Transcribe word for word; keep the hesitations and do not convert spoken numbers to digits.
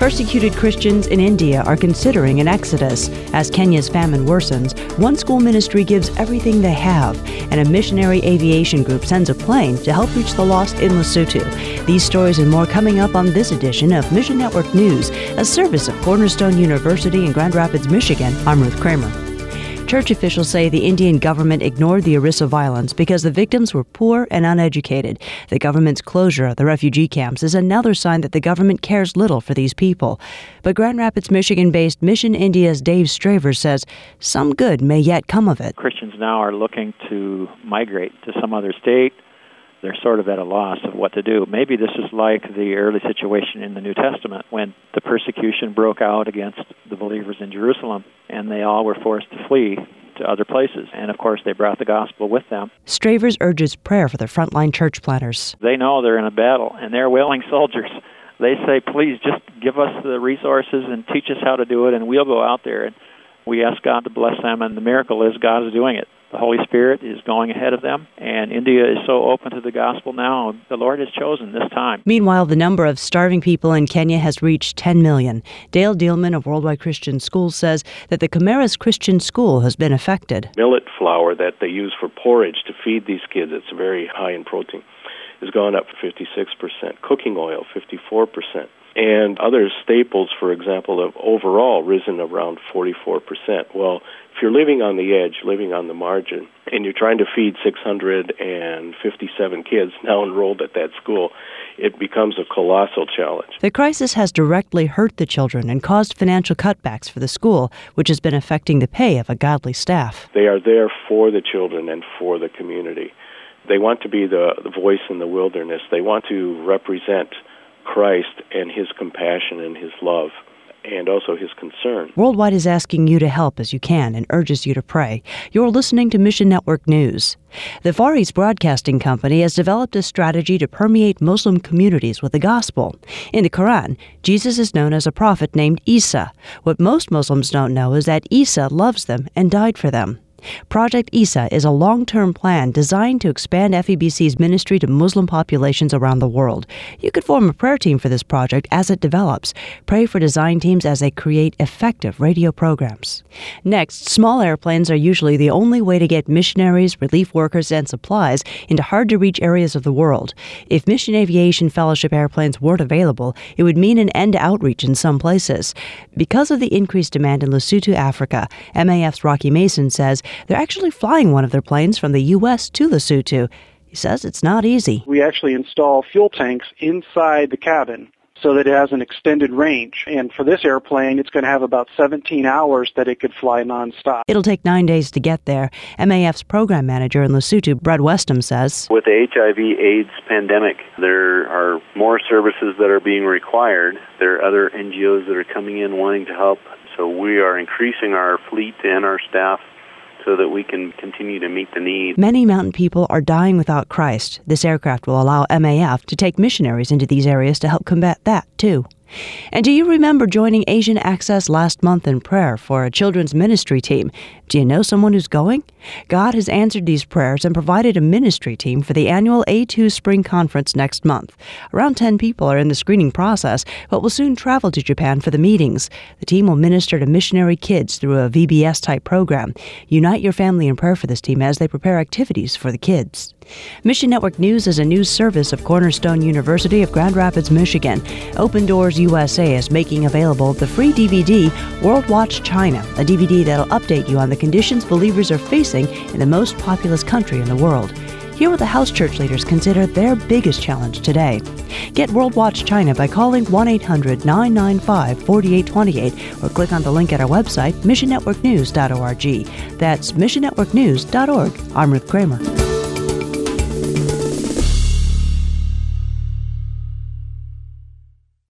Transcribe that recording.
Persecuted Christians in India are considering an exodus. As Kenya's famine worsens, one school ministry gives everything they have, and a missionary aviation group sends a plane to help reach the lost in Lesotho. These stories and more coming up on this edition of Mission Network News, a service of Cornerstone University in Grand Rapids, Michigan. I'm Ruth Kramer. Church officials say the Indian government ignored the Orissa violence because the victims were poor and uneducated. The government's closure of the refugee camps is another sign that the government cares little for these people. But Grand Rapids, Michigan-based Mission India's Dave Straver says some good may yet come of it. Christians now are looking to migrate to some other state. They're sort of at a loss of what to do. Maybe this is like the early situation in the New Testament when the persecution broke out against the believers in Jerusalem, and they all were forced to flee to other places. And, of course, they brought the gospel with them. Stravers urges prayer for the frontline church planters. They know they're in a battle, and they're willing soldiers. They say, please, just give us the resources and teach us how to do it, and we'll go out there. And we ask God to bless them, and the miracle is God is doing it. The Holy Spirit is going ahead of them, and India is so open to the gospel now. The Lord has chosen this time. Meanwhile, the number of starving people in Kenya has reached ten million. Dale Dealman of Worldwide Christian Schools says that the Camaras Christian School has been affected. Millet flour that they use for porridge to feed these kids, it's very high in protein, has gone up fifty-six percent. Cooking oil, fifty-four percent. And other staples, for example, have overall risen around forty-four percent. Well, if you're living on the edge, living on the margin, and you're trying to feed six hundred fifty-seven kids now enrolled at that school, it becomes a colossal challenge. The crisis has directly hurt the children and caused financial cutbacks for the school, which has been affecting the pay of a godly staff. They are there for the children and for the community. They want to be the, the voice in the wilderness. They want to represent Christ and His compassion and His love, and also His concern. Worldwide is asking you to help as you can and urges you to pray. You're listening to Mission Network News. The Far East Broadcasting Company has developed a strategy to permeate Muslim communities with the gospel. In the Quran, Jesus is known as a prophet named Isa. What most Muslims don't know is that Isa loves them and died for them. Project Isa is a long-term plan designed to expand F E B C's ministry to Muslim populations around the world. You could form a prayer team for this project as it develops. Pray for design teams as they create effective radio programs. Next, small airplanes are usually the only way to get missionaries, relief workers, and supplies into hard-to-reach areas of the world. If Mission Aviation Fellowship airplanes weren't available, it would mean an end to outreach in some places. Because of the increased demand in Lesotho, Africa, M A F's Rocky Mason says they're actually flying one of their planes from the U S to Lesotho. He says it's not easy. We actually install fuel tanks inside the cabin so that it has an extended range. And for this airplane, it's going to have about seventeen hours that it could fly nonstop. It'll take nine days to get there. M A F's program manager in Lesotho, Brad Westham, says, with the H I V AIDS pandemic, there are more services that are being required. There are other N G Os that are coming in wanting to help. So we are increasing our fleet and our staff so that we can continue to meet the needs. Many mountain people are dying without Christ. This aircraft will allow M A F to take missionaries into these areas to help combat that, too. And do you remember joining Asian Access last month in prayer for a children's ministry team? Do you know someone who's going? God has answered these prayers and provided a ministry team for the annual A two Spring Conference next month. Around ten people are in the screening process, but will soon travel to Japan for the meetings. The team will minister to missionary kids through a V B S-type program. Unite your family in prayer for this team as they prepare activities for the kids. Mission Network News is a news service of Cornerstone University of Grand Rapids, Michigan. Open Doors U S A is making available the free D V D World Watch China, a D V D that'll update you on the conditions believers are facing in the most populous country in the world. Hear what the house church leaders consider their biggest challenge today. Get World Watch China by calling one eight hundred nine nine five four eight two eight or click on the link at our website, mission network news dot org. That's mission network news dot org. I'm Ruth Kramer.